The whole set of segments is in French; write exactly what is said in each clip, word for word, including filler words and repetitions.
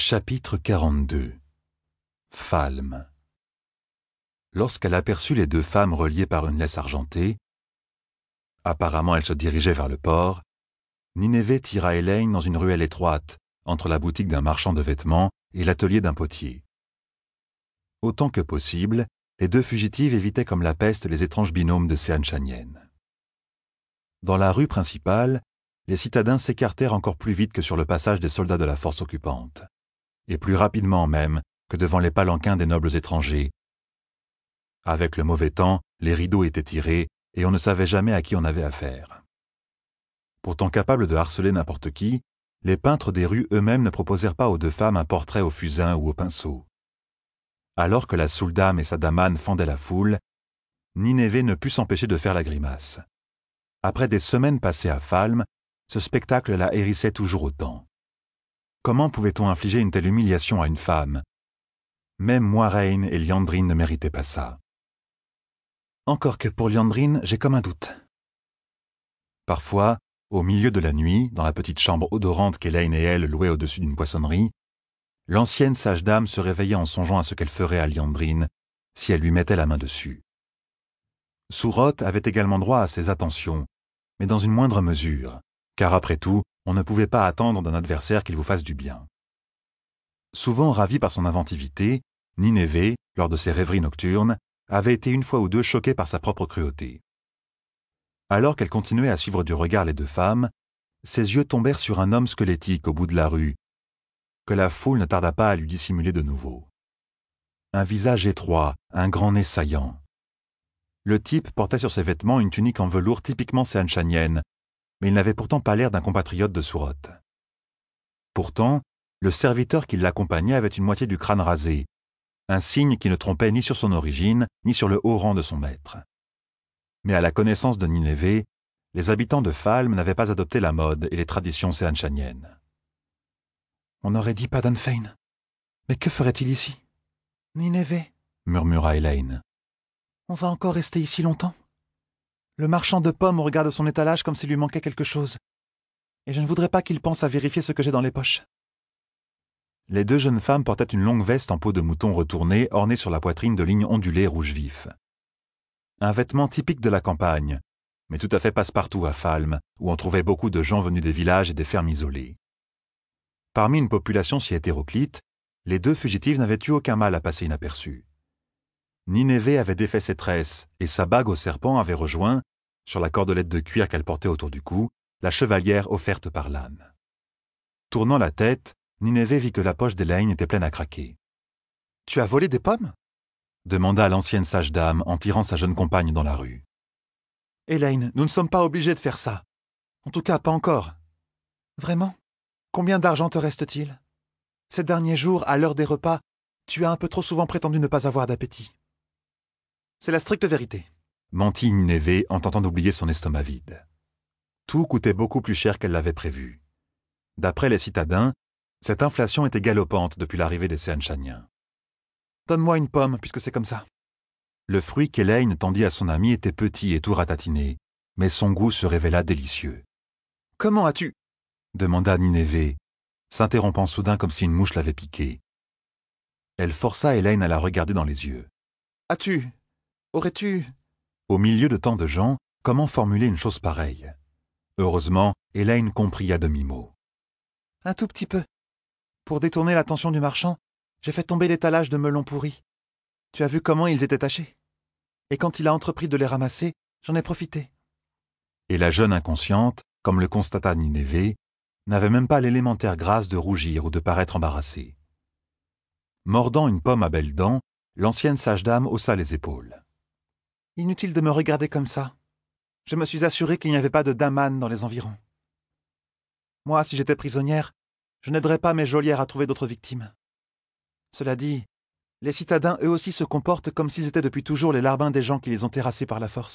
Chapitre quarante-deux. Phalm. Lorsqu'elle aperçut les deux femmes reliées par une laisse argentée, apparemment elles se dirigeaient vers le port, Ninévé tira Elaine dans une ruelle étroite, entre la boutique d'un marchand de vêtements et l'atelier d'un potier. Autant que possible, les deux fugitives évitaient comme la peste les étranges binômes de Sehanchanian. Dans la rue principale, les citadins s'écartèrent encore plus vite que sur le passage des soldats de la force occupante, et plus rapidement même que devant les palanquins des nobles étrangers. Avec le mauvais temps, les rideaux étaient tirés et on ne savait jamais à qui on avait affaire. Pourtant capables de harceler n'importe qui, les peintres des rues eux-mêmes ne proposèrent pas aux deux femmes un portrait au fusain ou au pinceau. Alors que la Souldame et sa damane fendaient la foule, Ninévé ne put s'empêcher de faire la grimace. Après des semaines passées à Phalm, ce spectacle la hérissait toujours autant. Comment pouvait-on infliger une telle humiliation à une femme? Même Moiraine et Liandrine ne méritaient pas ça. Encore que pour Liandrine, j'ai comme un doute. Parfois, au milieu de la nuit, dans la petite chambre odorante qu'Elaine et elle louaient au-dessus d'une poissonnerie, l'ancienne sage-dame se réveillait en songeant à ce qu'elle ferait à Liandrine si elle lui mettait la main dessus. Sourotte avait également droit à ses attentions, mais dans une moindre mesure, car après tout, on ne pouvait pas attendre d'un adversaire qu'il vous fasse du bien. Souvent ravi par son inventivité, Ninévé, lors de ses rêveries nocturnes, avait été une fois ou deux choqué par sa propre cruauté. Alors qu'elle continuait à suivre du regard les deux femmes, ses yeux tombèrent sur un homme squelettique au bout de la rue, que la foule ne tarda pas à lui dissimuler de nouveau. Un visage étroit, un grand nez saillant. Le type portait sur ses vêtements une tunique en velours typiquement sehanchanienne, mais il n'avait pourtant pas l'air d'un compatriote de Sourotte. Pourtant, le serviteur qui l'accompagnait avait une moitié du crâne rasé, un signe qui ne trompait ni sur son origine, ni sur le haut rang de son maître. Mais à la connaissance de Ninévé, les habitants de Phalm n'avaient pas adopté la mode et les traditions sehanchaniennes. On aurait dit Padanfein. Mais que ferait-il ici? Ninévé, murmura Elaine. On va encore rester ici longtemps? Le marchand de pommes regarde son étalage comme s'il lui manquait quelque chose. Et je ne voudrais pas qu'il pense à vérifier ce que j'ai dans les poches. Les deux jeunes femmes portaient une longue veste en peau de mouton retournée, ornée sur la poitrine de lignes ondulées rouge vif. Un vêtement typique de la campagne, mais tout à fait passe-partout à Phalm, où on trouvait beaucoup de gens venus des villages et des fermes isolées. Parmi une population si hétéroclite, les deux fugitives n'avaient eu aucun mal à passer inaperçues. Ninévé avait défait ses tresses, et sa bague au serpent avait rejoint, sur la cordelette de cuir qu'elle portait autour du cou, la chevalière offerte par l'âne. Tournant la tête, Ninévé vit que la poche d'Elaine était pleine à craquer. « Tu as volé des pommes ?» demanda l'ancienne sage-dame en tirant sa jeune compagne dans la rue. « Elaine, nous ne sommes pas obligés de faire ça. En tout cas, pas encore. »« Vraiment? Combien d'argent te reste-t-il? Ces derniers jours, à l'heure des repas, tu as un peu trop souvent prétendu ne pas avoir d'appétit. » « C'est la stricte vérité, » mentit Ninévé en tentant d'oublier son estomac vide. Tout coûtait beaucoup plus cher qu'elle l'avait prévu. D'après les citadins, cette inflation était galopante depuis l'arrivée des Sehanchaniens. « Donne-moi une pomme, puisque c'est comme ça. » Le fruit qu'Elaine tendit à son ami était petit et tout ratatiné, mais son goût se révéla délicieux. « Comment as-tu » demanda Ninévé, s'interrompant soudain comme si une mouche l'avait piqué. Elle força Elaine à la regarder dans les yeux. « As-tu Aurais-tu... » Au milieu de tant de gens, comment formuler une chose pareille? Heureusement, Elaine comprit à demi-mot. « Un tout petit peu. Pour détourner l'attention du marchand, j'ai fait tomber l'étalage de melons pourris. Tu as vu comment ils étaient tachés? Et quand il a entrepris de les ramasser, j'en ai profité. » Et la jeune inconsciente, comme le constata Ninévé, n'avait même pas l'élémentaire grâce de rougir ou de paraître embarrassée. Mordant une pomme à belles dents, l'ancienne sage-dame haussa les épaules. « Inutile de me regarder comme ça. Je me suis assuré qu'il n'y avait pas de damane dans les environs. Moi, si j'étais prisonnière, je n'aiderais pas mes geôlières à trouver d'autres victimes. Cela dit, les citadins eux aussi se comportent comme s'ils étaient depuis toujours les larbins des gens qui les ont terrassés par la force. »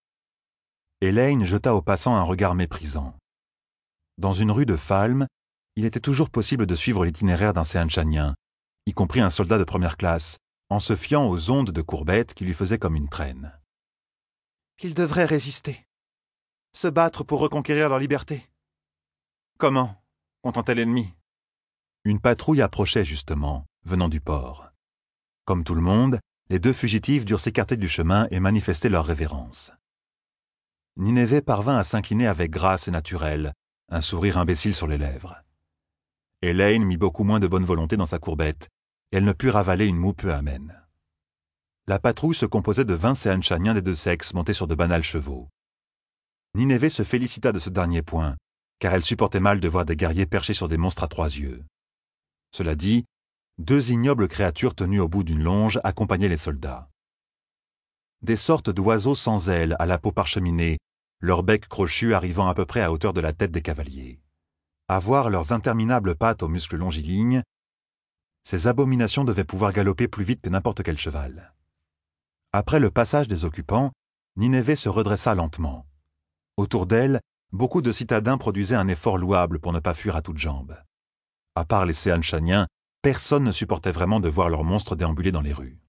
Elaine jeta aux passants un regard méprisant. Dans une rue de Phalm, il était toujours possible de suivre l'itinéraire d'un Sehanchanien, y compris un soldat de première classe, en se fiant aux ondes de courbettes qui lui faisaient comme une traîne. Ils devraient résister. Se battre pour reconquérir leur liberté. Comment, contenter l'ennemi? Une patrouille approchait justement, venant du port. Comme tout le monde, les deux fugitifs durent s'écarter du chemin et manifester leur révérence. Nineveh parvint à s'incliner avec grâce et naturelle, un sourire imbécile sur les lèvres. Elaine mit beaucoup moins de bonne volonté dans sa courbette, et elle ne put ravaler une moue peu amène. La patrouille se composait de vingt Seanchaniens des deux sexes montés sur de banals chevaux. Nineveh se félicita de ce dernier point, car elle supportait mal de voir des guerriers perchés sur des monstres à trois yeux. Cela dit, deux ignobles créatures tenues au bout d'une longe accompagnaient les soldats. Des sortes d'oiseaux sans ailes à la peau parcheminée, leurs becs crochus arrivant à peu près à hauteur de la tête des cavaliers. À voir leurs interminables pattes aux muscles longilignes, ces abominations devaient pouvoir galoper plus vite que n'importe quel cheval. Après le passage des occupants, Nineveh se redressa lentement. Autour d'elle, beaucoup de citadins produisaient un effort louable pour ne pas fuir à toutes jambes. À part les Seanchaniens, personne ne supportait vraiment de voir leurs monstres déambuler dans les rues.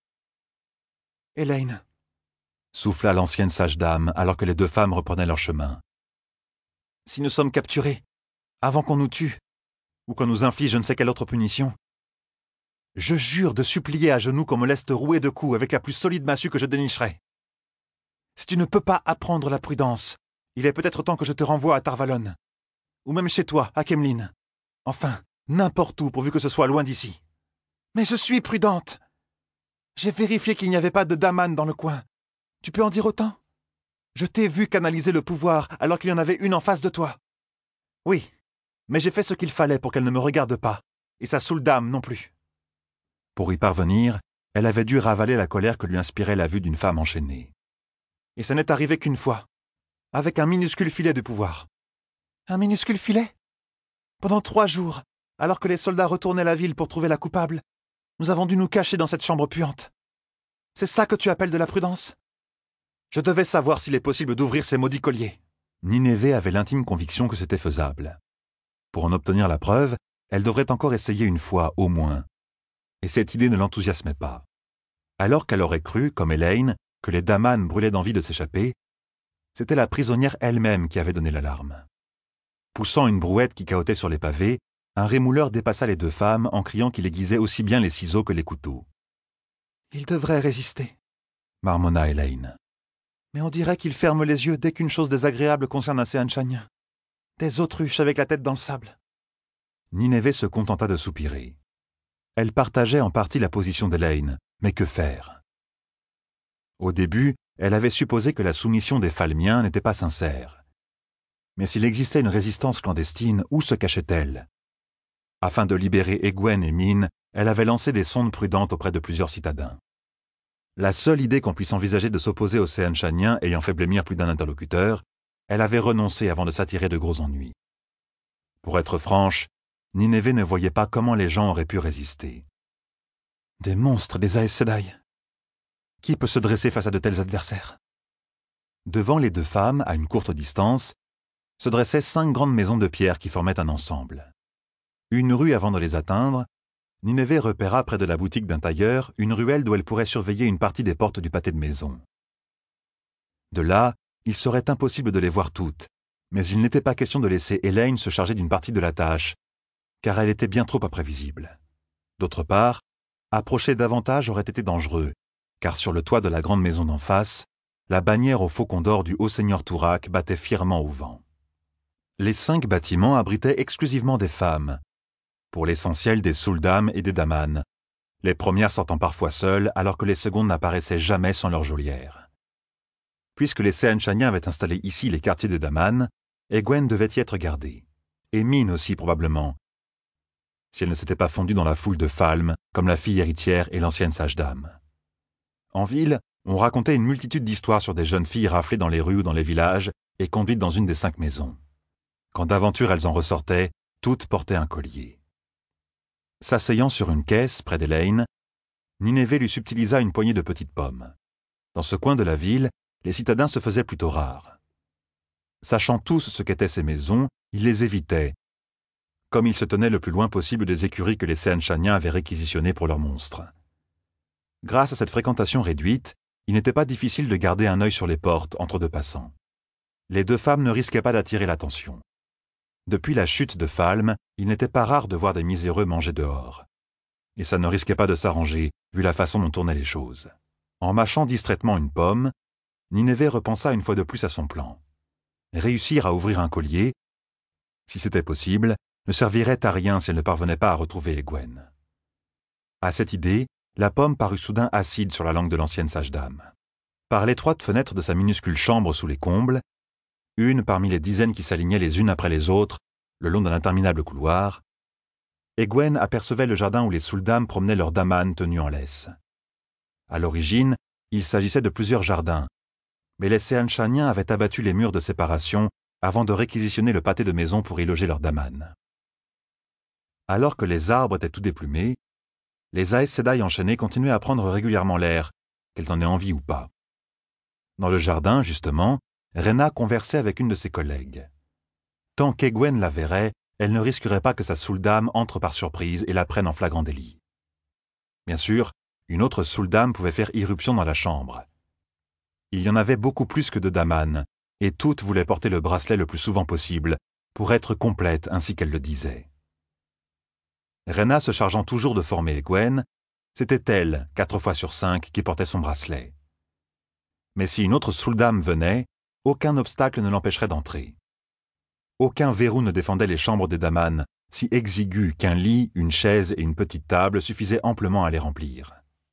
« Elaine !» souffla l'ancienne sage-dame alors que les deux femmes reprenaient leur chemin. « Si nous sommes capturés, avant qu'on nous tue, ou qu'on nous inflige je ne sais quelle autre punition, je jure de supplier à genoux qu'on me laisse te rouer de coups avec la plus solide massue que je dénicherai. Si tu ne peux pas apprendre la prudence, il est peut-être temps que je te renvoie à Tarvalon, ou même chez toi, à Kemlin. Enfin, n'importe où, pourvu que ce soit loin d'ici. Mais je suis prudente. J'ai vérifié qu'il n'y avait pas de Daman dans le coin. Tu peux en dire autant? Je t'ai vu canaliser le pouvoir alors qu'il y en avait une en face de toi. Oui, mais j'ai fait ce qu'il fallait pour qu'elle ne me regarde pas, et sa saoule dame non plus. Pour y parvenir, elle avait dû ravaler la colère que lui inspirait la vue d'une femme enchaînée. Et ça n'est arrivé qu'une fois, avec un minuscule filet de pouvoir. Un minuscule filet? Pendant trois jours, alors que les soldats retournaient la ville pour trouver la coupable, nous avons dû nous cacher dans cette chambre puante. C'est ça que tu appelles de la prudence? Je devais savoir s'il est possible d'ouvrir ces maudits colliers. Nineveh avait l'intime conviction que c'était faisable. Pour en obtenir la preuve, elle devrait encore essayer une fois, au moins. Et cette idée ne l'enthousiasmait pas. Alors qu'elle aurait cru, comme Elaine, que les Daman brûlaient d'envie de s'échapper, c'était la prisonnière elle-même qui avait donné l'alarme. Poussant une brouette qui cahotait sur les pavés, un rémouleur dépassa les deux femmes en criant qu'il aiguisait aussi bien les ciseaux que les couteaux. « Il devrait résister, » marmonna Elaine. « Mais on dirait qu'il ferme les yeux dès qu'une chose désagréable concerne un Seanchanien. Des autruches avec la tête dans le sable. » Nineveh se contenta de soupirer. Elle partageait en partie la position d'Elaine, mais que faire? Au début, elle avait supposé que la soumission des Falmiens n'était pas sincère. Mais s'il existait une résistance clandestine, où se cachait-elle? Afin de libérer Egwene et Min, elle avait lancé des sondes prudentes auprès de plusieurs citadins. La seule idée qu'on puisse envisager de s'opposer aux Seanchaniens ayant fait blêmir plus d'un interlocuteur, elle avait renoncé avant de s'attirer de gros ennuis. Pour être franche, Nineveh ne voyait pas comment les gens auraient pu résister. Des monstres des Aes Sedai. Qui peut se dresser face à de tels adversaires? Devant les deux femmes, à une courte distance, se dressaient cinq grandes maisons de pierre qui formaient un ensemble. Une rue avant de les atteindre, Nineveh repéra près de la boutique d'un tailleur une ruelle d'où elle pourrait surveiller une partie des portes du pâté de maison. De là, il serait impossible de les voir toutes, mais il n'était pas question de laisser Elaine se charger d'une partie de la tâche, car elle était bien trop imprévisible. D'autre part, approcher davantage aurait été dangereux, car sur le toit de la grande maison d'en face, la bannière au faucon d'or du haut seigneur Tourak battait fièrement au vent. Les cinq bâtiments abritaient exclusivement des femmes, pour l'essentiel des Souldam et des Daman, les premières sortant parfois seules alors que les secondes n'apparaissaient jamais sans leur geôlière. Puisque les Seanchaniens avaient installé ici les quartiers des Daman, Egwene devait y être gardée, et Min aussi probablement, si elle ne s'était pas fondue dans la foule de Falm, comme la fille héritière et l'ancienne sage-dame. En ville, on racontait une multitude d'histoires sur des jeunes filles raflées dans les rues ou dans les villages et conduites dans une des cinq maisons. Quand d'aventure elles en ressortaient, toutes portaient un collier. S'asseyant sur une caisse près d'Elaine, Nineveh lui subtilisa une poignée de petites pommes. Dans ce coin de la ville, les citadins se faisaient plutôt rares. Sachant tous ce qu'étaient ces maisons, ils les évitaient, comme ils se tenaient le plus loin possible des écuries que les Seanchaniens avaient réquisitionnées pour leurs monstres. Grâce à cette fréquentation réduite, il n'était pas difficile de garder un œil sur les portes entre deux passants. Les deux femmes ne risquaient pas d'attirer l'attention. Depuis la chute de Falme, il n'était pas rare de voir des miséreux manger dehors. Et ça ne risquait pas de s'arranger, vu la façon dont tournaient les choses. En mâchant distraitement une pomme, Nineveh repensa une fois de plus à son plan. Réussir à ouvrir un collier, si c'était possible, ne servirait à rien si elle ne parvenait pas à retrouver Egwene. À cette idée, la pomme parut soudain acide sur la langue de l'ancienne sage-dame. Par l'étroite fenêtre de sa minuscule chambre sous les combles, une parmi les dizaines qui s'alignaient les unes après les autres, le long d'un interminable couloir, Egwene apercevait le jardin où les Souldam promenaient leurs damanes tenues en laisse. À l'origine, il s'agissait de plusieurs jardins, mais les Seanchaniens avaient abattu les murs de séparation avant de réquisitionner le pâté de maison pour y loger leurs damanes. Alors que les arbres étaient tout déplumés, les Aes Sedai enchaînés continuaient à prendre régulièrement l'air, qu'elles en aient envie ou pas. Dans le jardin, justement, Rena conversait avec une de ses collègues. Tant qu'Egwene la verrait, elle ne risquerait pas que sa Souldam entre par surprise et la prenne en flagrant délit. Bien sûr, une autre Souldam pouvait faire irruption dans la chambre. Il y en avait beaucoup plus que de damanes, et toutes voulaient porter le bracelet le plus souvent possible, pour être complètes ainsi qu'elle le disait. Rena se chargeant toujours de former Egwene, c'était elle, quatre fois sur cinq, qui portait son bracelet. Mais si une autre Souldam venait, aucun obstacle ne l'empêcherait d'entrer. Aucun verrou ne défendait les chambres des damanes, si exigus qu'un lit, une chaise et une petite table suffisaient amplement à les remplir.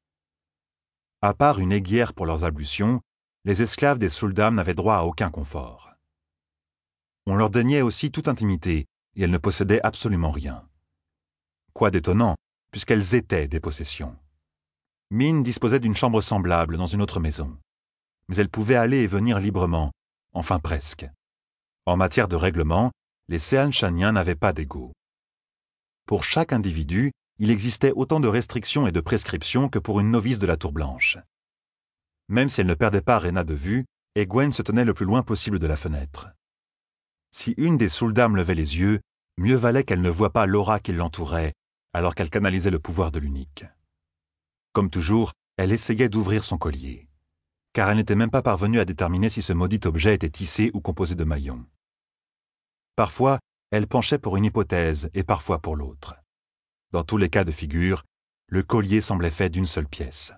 À part une aiguière pour leurs ablutions, les esclaves des Souldam n'avaient droit à aucun confort. On leur déniait aussi toute intimité, et elles ne possédaient absolument rien. Quoi d'étonnant, puisqu'elles étaient des possessions. Min disposait d'une chambre semblable dans une autre maison. Mais elle pouvait aller et venir librement, enfin presque. En matière de règlement, les Seanchaniens n'avaient pas d'ego. Pour chaque individu, il existait autant de restrictions et de prescriptions que pour une novice de la Tour Blanche. Même si elle ne perdait pas Rena de vue, Egwene se tenait le plus loin possible de la fenêtre. Si une des Souldam levait les yeux, mieux valait qu'elle ne voie pas l'aura qui l'entourait, alors qu'elle canalisait le pouvoir de l'unique. Comme toujours, elle essayait d'ouvrir son collier, car elle n'était même pas parvenue à déterminer si ce maudit objet était tissé ou composé de maillons. Parfois, elle penchait pour une hypothèse et parfois pour l'autre. Dans tous les cas de figure, le collier semblait fait d'une seule pièce.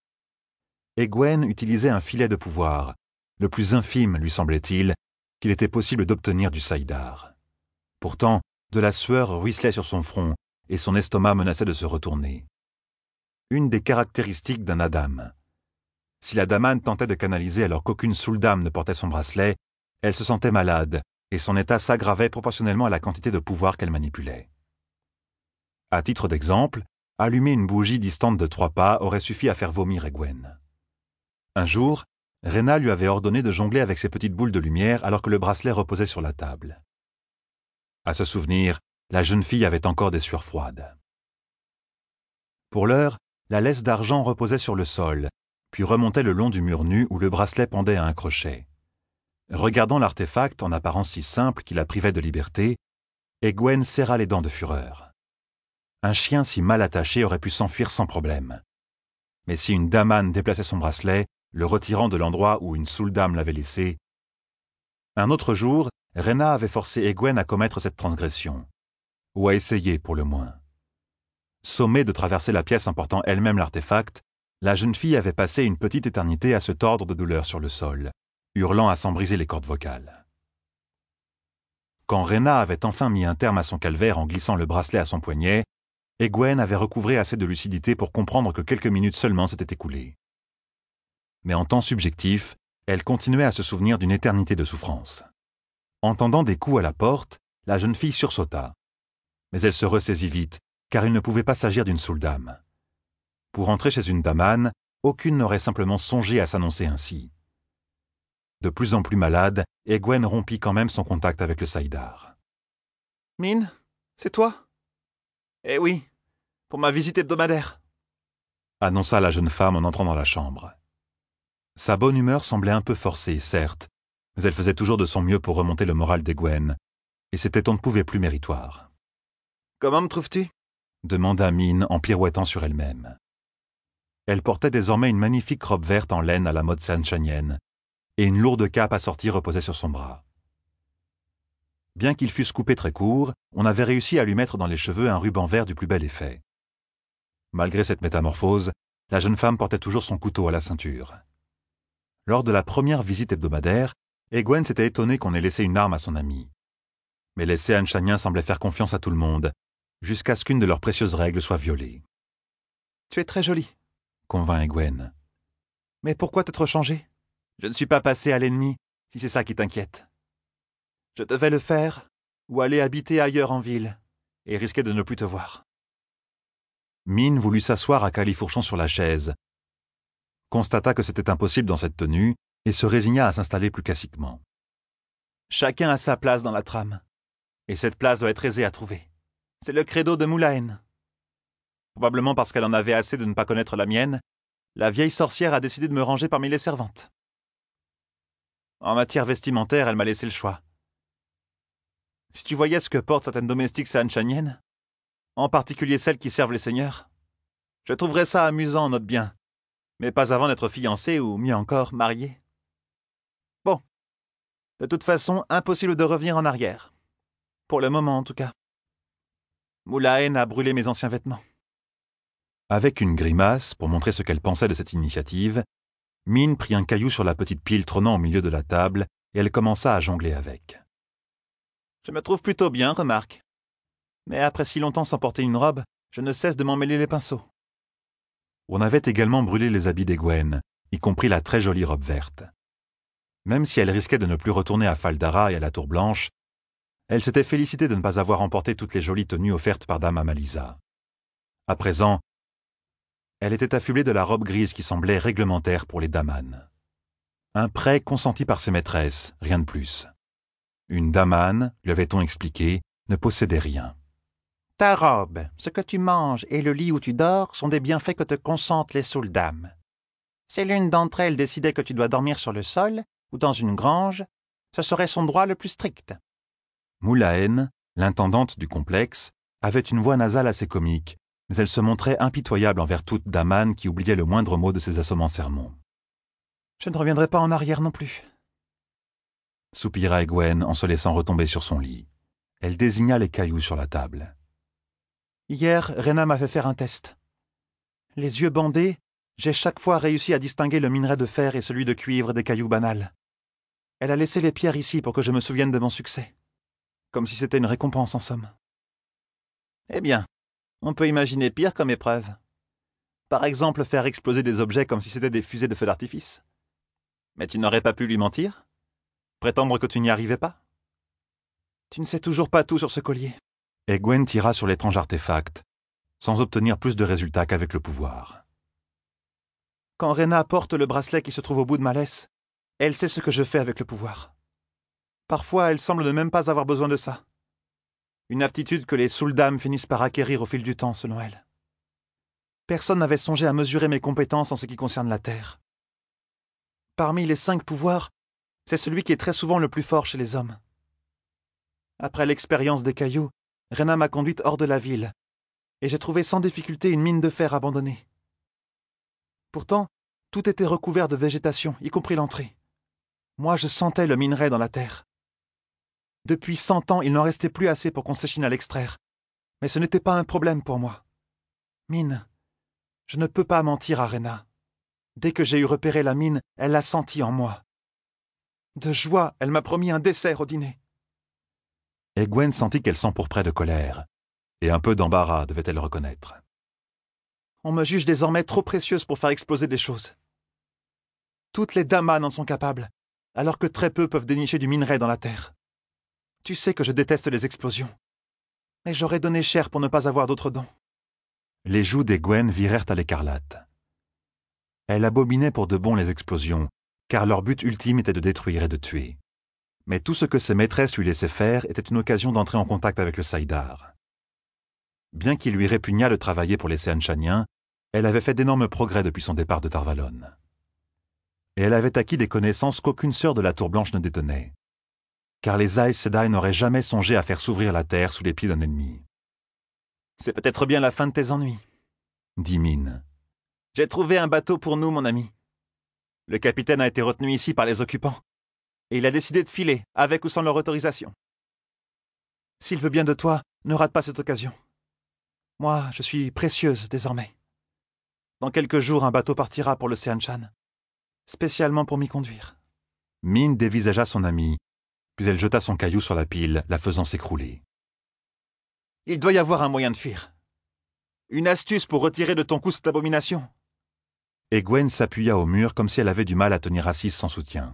Egwene utilisait un filet de pouvoir, le plus infime, lui semblait-il, qu'il était possible d'obtenir du saïdar. Pourtant, de la sueur ruisselait sur son front et son estomac menaçait de se retourner. Une des caractéristiques d'un Adam. Si la damane tentait de canaliser alors qu'aucune Souldam ne portait son bracelet, elle se sentait malade et son état s'aggravait proportionnellement à la quantité de pouvoir qu'elle manipulait. À titre d'exemple, allumer une bougie distante de trois pas aurait suffi à faire vomir Egwene. Un jour, Rena lui avait ordonné de jongler avec ses petites boules de lumière alors que le bracelet reposait sur la table. À ce souvenir, la jeune fille avait encore des sueurs froides. Pour l'heure, la laisse d'argent reposait sur le sol, puis remontait le long du mur nu où le bracelet pendait à un crochet. Regardant l'artefact en apparence si simple qui la privait de liberté, Egwene serra les dents de fureur. Un chien si mal attaché aurait pu s'enfuir sans problème. Mais si une damane déplaçait son bracelet, le retirant de l'endroit où une Souldam l'avait laissé... Un autre jour, Rena avait forcé Egwene à commettre cette transgression. Ou à essayer, pour le moins. Sommée de traverser la pièce en portant elle-même l'artefact, la jeune fille avait passé une petite éternité à se tordre de douleur sur le sol, hurlant à s'en briser les cordes vocales. Quand Rena avait enfin mis un terme à son calvaire en glissant le bracelet à son poignet, Egwene avait recouvré assez de lucidité pour comprendre que quelques minutes seulement s'étaient écoulées. Mais en temps subjectif, elle continuait à se souvenir d'une éternité de souffrance. Entendant des coups à la porte, la jeune fille sursauta. Mais elle se ressaisit vite, car il ne pouvait pas s'agir d'une Souldam. Pour entrer chez une damane, aucune n'aurait simplement songé à s'annoncer ainsi. De plus en plus malade, Egwene rompit quand même son contact avec le saïdar. « Min, c'est toi ? Eh oui, pour ma visite hebdomadaire !» annonça la jeune femme en entrant dans la chambre. Sa bonne humeur semblait un peu forcée, certes, mais elle faisait toujours de son mieux pour remonter le moral d'Egwene, et c'était on ne pouvait plus méritoire. « Comment me trouves-tu » demanda Min en pirouettant sur elle-même. Elle portait désormais une magnifique robe verte en laine à la mode seanchanienne, et une lourde cape assortie reposait sur son bras. Bien qu'ils fussent coupés très courts, on avait réussi à lui mettre dans les cheveux un ruban vert du plus bel effet. Malgré cette métamorphose, la jeune femme portait toujours son couteau à la ceinture. Lors de la première visite hebdomadaire, Egwene s'était étonnée qu'on ait laissé une arme à son ami. Mais les Seanchaniens semblaient faire confiance à tout le monde, jusqu'à ce qu'une de leurs précieuses règles soit violée. « Tu es très jolie, » convint Egwene. « Mais pourquoi t'être changée? Je ne suis pas passé à l'ennemi, si c'est ça qui t'inquiète. Je devais le faire, ou aller habiter ailleurs en ville, et risquer de ne plus te voir. » Min voulut s'asseoir à califourchon sur la chaise, constata que c'était impossible dans cette tenue, et se résigna à s'installer plus classiquement. Chacun a sa place dans la trame, et cette place doit être aisée à trouver. C'est le credo de Moulaen. Probablement parce qu'elle en avait assez de ne pas connaître la mienne, la vieille sorcière a décidé de me ranger parmi les servantes. En matière vestimentaire, elle m'a laissé le choix. Si tu voyais ce que portent certaines domestiques seanchaniennes, en particulier celles qui servent les seigneurs, je trouverais ça amusant en notre bien, mais pas avant d'être fiancé ou, mieux encore, marié. Bon, de toute façon, impossible de revenir en arrière. Pour le moment, en tout cas. Moulaen a brûlé mes anciens vêtements. Avec une grimace, pour montrer ce qu'elle pensait de cette initiative, Min prit un caillou sur la petite pile trônant au milieu de la table et elle commença à jongler avec. « Je me trouve plutôt bien, remarque. Mais après si longtemps sans porter une robe, je ne cesse de m'en mêler les pinceaux. » On avait également brûlé les habits d'Egwene, y compris la très jolie robe verte. Même si elle risquait de ne plus retourner à Fal Dara et à la Tour Blanche, elle s'était félicitée de ne pas avoir emporté toutes les jolies tenues offertes par Dame Amalisa. À présent, elle était affublée de la robe grise qui semblait réglementaire pour les damanes. Un prêt consenti par ses maîtresses, rien de plus. Une damane, lui avait-on expliqué, ne possédait rien. « Ta robe, ce que tu manges et le lit où tu dors sont des bienfaits que te consentent les Souldam. Si l'une d'entre elles décidait que tu dois dormir sur le sol ou dans une grange, ce serait son droit le plus strict. » Moulaen, l'intendante du complexe, avait une voix nasale assez comique, mais elle se montrait impitoyable envers toute damane qui oubliait le moindre mot de ses assommants sermons. « Je ne reviendrai pas en arrière non plus. » soupira Egwene en se laissant retomber sur son lit. Elle désigna les cailloux sur la table. « Hier, Rena m'a fait faire un test. Les yeux bandés, j'ai chaque fois réussi à distinguer le minerai de fer et celui de cuivre des cailloux banals. Elle a laissé les pierres ici pour que je me souvienne de mon succès. Comme si c'était une récompense en somme. Eh bien, on peut imaginer pire comme épreuve. Par exemple, faire exploser des objets comme si c'était des fusées de feu d'artifice. Mais tu n'aurais pas pu lui mentir? Prétendre que tu n'y arrivais pas? Tu ne sais toujours pas tout sur ce collier. » Egwene tira sur l'étrange artefact, sans obtenir plus de résultats qu'avec le pouvoir. « Quand Rena porte le bracelet qui se trouve au bout de ma laisse, elle sait ce que je fais avec le pouvoir. Parfois, elle semble ne même pas avoir besoin de ça. Une aptitude que les Souldam finissent par acquérir au fil du temps, selon elle. Personne n'avait songé à mesurer mes compétences en ce qui concerne la terre. Parmi les cinq pouvoirs, c'est celui qui est très souvent le plus fort chez les hommes. Après l'expérience des cailloux, Rena m'a conduite hors de la ville, et j'ai trouvé sans difficulté une mine de fer abandonnée. Pourtant, tout était recouvert de végétation, y compris l'entrée. Moi, je sentais le minerai dans la terre. Depuis cent ans, il n'en restait plus assez pour qu'on s'échine à l'extraire, mais ce n'était pas un problème pour moi. Mine, je ne peux pas mentir à Rena. Dès que j'ai eu repéré la mine, elle l'a senti en moi. De joie, elle m'a promis un dessert au dîner. » Egwene sentit qu'elle s'empourprait de colère, et un peu d'embarras devait-elle reconnaître. « On me juge désormais trop précieuse pour faire exploser des choses. Toutes les damanes en sont capables, alors que très peu peuvent dénicher du minerai dans la terre. Tu sais que je déteste les explosions, mais j'aurais donné cher pour ne pas avoir d'autres dons. » Les joues d'Egwene virèrent à l'écarlate. Elle abominait pour de bon les explosions, car leur but ultime était de détruire et de tuer. Mais tout ce que ses maîtresses lui laissaient faire était une occasion d'entrer en contact avec le saïdar. Bien qu'il lui répugnât de travailler pour les Seanchaniens, elle avait fait d'énormes progrès depuis son départ de Tarvalon. Et elle avait acquis des connaissances qu'aucune sœur de la Tour Blanche ne détenait. Car les Aes Sedai n'auraient jamais songé à faire s'ouvrir la terre sous les pieds d'un ennemi. « C'est peut-être bien la fin de tes ennuis, » dit Min. « J'ai trouvé un bateau pour nous, mon ami. Le capitaine a été retenu ici par les occupants, et il a décidé de filer, avec ou sans leur autorisation. S'il veut bien de toi, ne rate pas cette occasion. Moi, je suis précieuse désormais. Dans quelques jours, un bateau partira pour le Seanchan, spécialement pour m'y conduire. » Min dévisagea son amie, puis elle jeta son caillou sur la pile, la faisant s'écrouler. « Il doit y avoir un moyen de fuir. Une astuce pour retirer de ton cou cette abomination. » Egwene s'appuya au mur comme si elle avait du mal à tenir assise sans soutien.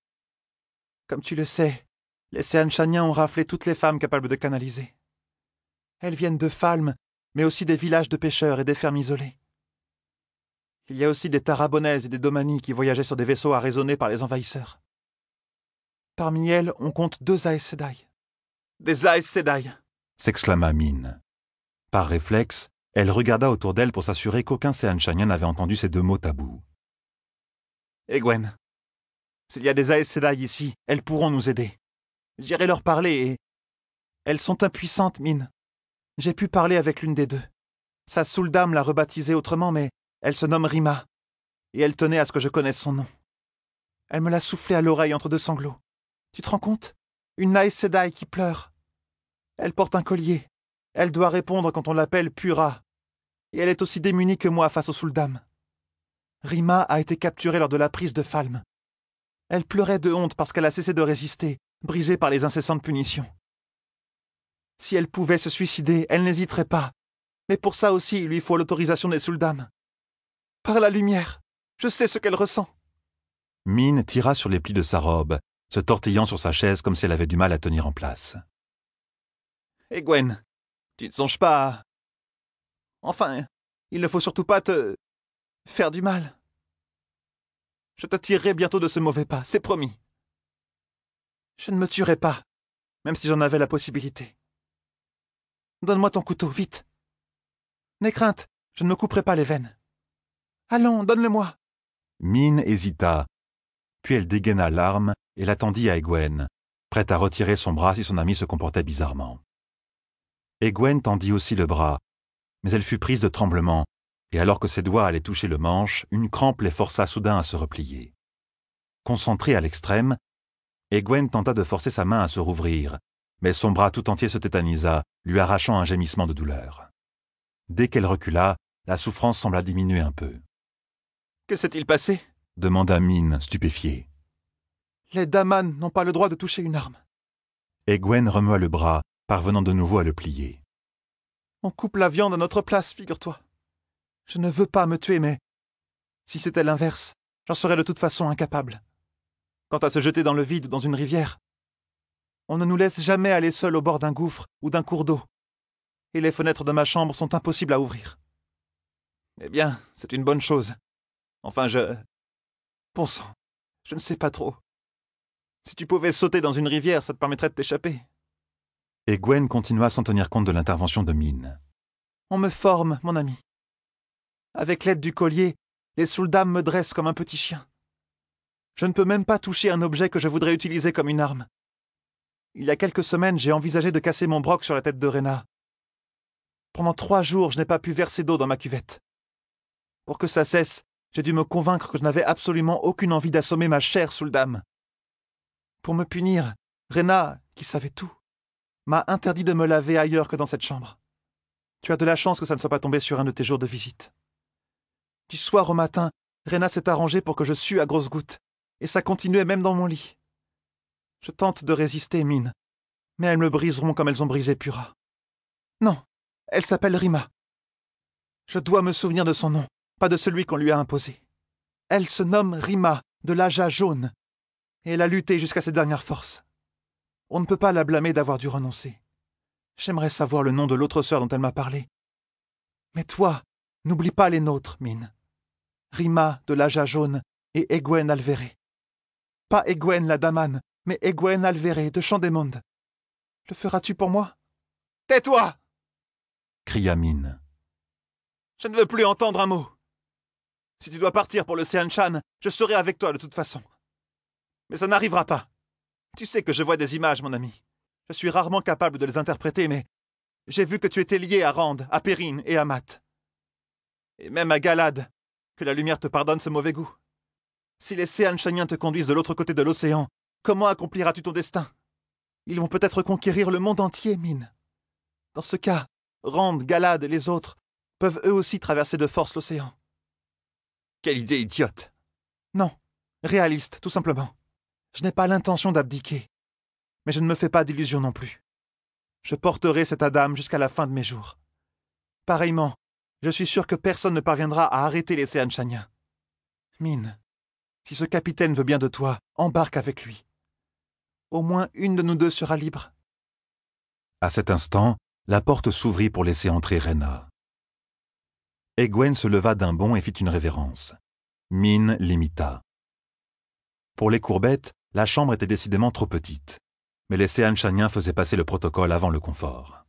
« Comme tu le sais, les Seanchaniens ont raflé toutes les femmes capables de canaliser. Elles viennent de Falme, mais aussi des villages de pêcheurs et des fermes isolées. Il y a aussi des Tarabonnaises et des Domani qui voyageaient sur des vaisseaux arraisonnés par les envahisseurs. Parmi elles, on compte deux Aes Sedai. Des Aes Sedai !» s'exclama Min. Par réflexe, elle regarda autour d'elle pour s'assurer qu'aucun Seanchanien n'avait entendu ces deux mots tabous. « Egwene, s'il y a des Aes Sedai ici, elles pourront nous aider. J'irai leur parler et... Elles sont impuissantes, Min. J'ai pu parler avec l'une des deux. Sa Souldam l'a rebaptisée autrement, mais elle se nomme Rima, et elle tenait à ce que je connaisse son nom. Elle me l'a soufflé à l'oreille entre deux sanglots. Tu te rends compte? Une Aes Sedai qui pleure. Elle porte un collier. Elle doit répondre quand on l'appelle Pura. Et elle est aussi démunie que moi face aux Souldam. Rima a été capturée lors de la prise de Falme. Elle pleurait de honte parce qu'elle a cessé de résister, brisée par les incessantes punitions. Si elle pouvait se suicider, elle n'hésiterait pas. Mais pour ça aussi, il lui faut l'autorisation des Souldam. Par la lumière, je sais ce qu'elle ressent. Min tira sur les plis de sa robe, se tortillant sur sa chaise comme si elle avait du mal à tenir en place. « Egwene, tu ne songes pas à... Enfin, il ne faut surtout pas te... faire du mal. Je te tirerai bientôt de ce mauvais pas, c'est promis. Je ne me tuerai pas, même si j'en avais la possibilité. Donne-moi ton couteau, vite. N'aie crainte, je ne me couperai pas les veines. Allons, donne-le-moi. » Min hésita, puis elle dégaina l'arme et la tendit à Egwene, prête à retirer son bras si son ami se comportait bizarrement. Egwene tendit aussi le bras, mais elle fut prise de tremblement, et alors que ses doigts allaient toucher le manche, une crampe les força soudain à se replier. Concentrée à l'extrême, Egwene tenta de forcer sa main à se rouvrir, mais son bras tout entier se tétanisa, lui arrachant un gémissement de douleur. Dès qu'elle recula, la souffrance sembla diminuer un peu. « Que s'est-il passé ?» demanda Min, stupéfiée. « Les Daman n'ont pas le droit de toucher une arme. » Egwene remua le bras, parvenant de nouveau à le plier. « On coupe la viande à notre place, figure-toi. Je ne veux pas me tuer, mais... si c'était l'inverse, j'en serais de toute façon incapable. Quant à se jeter dans le vide ou dans une rivière, on ne nous laisse jamais aller seuls au bord d'un gouffre ou d'un cours d'eau, et les fenêtres de ma chambre sont impossibles à ouvrir. Eh bien, c'est une bonne chose. Enfin, je... Bon sang, je ne sais pas trop. Si tu pouvais sauter dans une rivière, ça te permettrait de t'échapper. » Egwene continua sans tenir compte de l'intervention de Min. « On me forme, mon ami. Avec l'aide du collier, les Souldam me dressent comme un petit chien. Je ne peux même pas toucher un objet que je voudrais utiliser comme une arme. Il y a quelques semaines, j'ai envisagé de casser mon broc sur la tête de Rena. Pendant trois jours, je n'ai pas pu verser d'eau dans ma cuvette. Pour que ça cesse, j'ai dû me convaincre que je n'avais absolument aucune envie d'assommer ma chère Souldam. Pour me punir, Rena, qui savait tout, m'a interdit de me laver ailleurs que dans cette chambre. Tu as de la chance que ça ne soit pas tombé sur un de tes jours de visite. Du soir au matin, Rena s'est arrangée pour que je sue à grosses gouttes, et ça continuait même dans mon lit. Je tente de résister, Min, mais elles me briseront comme elles ont brisé Pura. Non, elle s'appelle Rima. Je dois me souvenir de son nom, pas de celui qu'on lui a imposé. Elle se nomme Rima, de l'Aja jaune, et elle a lutté jusqu'à ses dernières forces. On ne peut pas la blâmer d'avoir dû renoncer. J'aimerais savoir le nom de l'autre sœur dont elle m'a parlé. Mais toi, n'oublie pas les nôtres, Min. Rima de l'Aja jaune et Egwene Alvéré. Pas Egwene la Daman, mais Egwene Alvéré de Chandémonde. Le feras-tu pour moi? Tais-toi! Cria Min. Je ne veux plus entendre un mot. Si tu dois partir pour le Seanchan, je serai avec toi de toute façon. Mais ça n'arrivera pas. Tu sais que je vois des images, mon ami. Je suis rarement capable de les interpréter, mais j'ai vu que tu étais lié à Rand, à Perrine et à Mat. Et même à Galad, que la lumière te pardonne ce mauvais goût. Si les Seanchaniens te conduisent de l'autre côté de l'océan, comment accompliras-tu ton destin? Ils vont peut-être conquérir le monde entier, Mine. Dans ce cas, Rand, Galad et les autres peuvent eux aussi traverser de force l'océan. Quelle idée idiote! Non, réaliste, tout simplement. Je n'ai pas l'intention d'abdiquer, mais je ne me fais pas d'illusions non plus. Je porterai cette Adam jusqu'à la fin de mes jours. Pareillement, je suis sûr que personne ne parviendra à arrêter les Seanchaniens. Mine, si ce capitaine veut bien de toi, embarque avec lui. Au moins une de nous deux sera libre. À cet instant, la porte s'ouvrit pour laisser entrer Rhéna. Egwene se leva d'un bond et fit une révérence. Mine l'imita. Pour les courbettes, la chambre était décidément trop petite, mais les Seanchaniens faisaient passer le protocole avant le confort.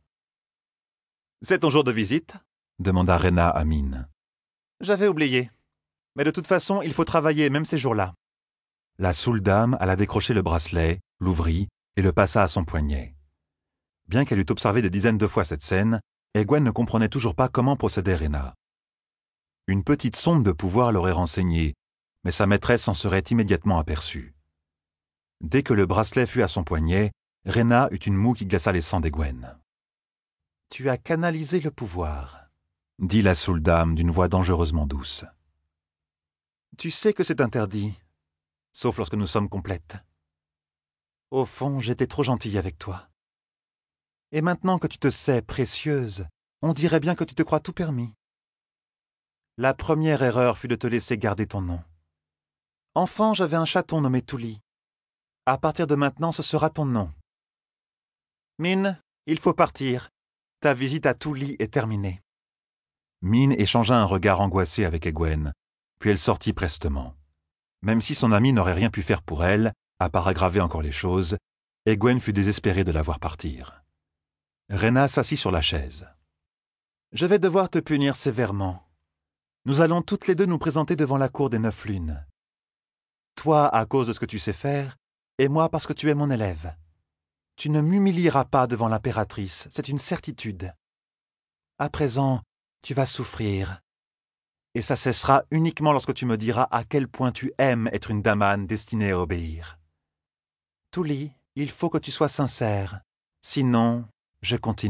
« C'est ton jour de visite ?» demanda Rhéna à Mine. « J'avais oublié. Mais de toute façon, il faut travailler même ces jours-là. » La Souldame alla décrocher le bracelet, l'ouvrit et le passa à son poignet. Bien qu'elle eût observé des dizaines de fois cette scène, Egwene ne comprenait toujours pas comment procédait Rhéna. Une petite sonde de pouvoir l'aurait renseigné, mais sa maîtresse s'en serait immédiatement aperçue. Dès que le bracelet fut à son poignet, Rhéna eut une moue qui glaça les sangs d'Egwene. « Tu as canalisé le pouvoir, » dit la Souldame d'une voix dangereusement douce. « Tu sais que c'est interdit, sauf lorsque nous sommes complètes. Au fond, j'étais trop gentille avec toi. Et maintenant que tu te sais précieuse, on dirait bien que tu te crois tout permis. La première erreur fut de te laisser garder ton nom. Enfant, j'avais un chaton nommé Touli. À partir de maintenant, ce sera ton nom. Mine, il faut partir. Ta visite à Touli est terminée. » Mine échangea un regard angoissé avec Egwene, puis elle sortit prestement. Même si son amie n'aurait rien pu faire pour elle, à part aggraver encore les choses, Egwene fut désespérée de la voir partir. Rhéna s'assit sur la chaise. « Je vais devoir te punir sévèrement. Nous allons toutes les deux nous présenter devant la cour des Neuf Lunes. Toi à cause de ce que tu sais faire, et moi parce que tu es mon élève. Tu ne m'humilieras pas devant l'impératrice, c'est une certitude. À présent, tu vas souffrir. Et ça cessera uniquement lorsque tu me diras à quel point tu aimes être une damane destinée à obéir. Touli, il faut que tu sois sincère, sinon je continuerai. »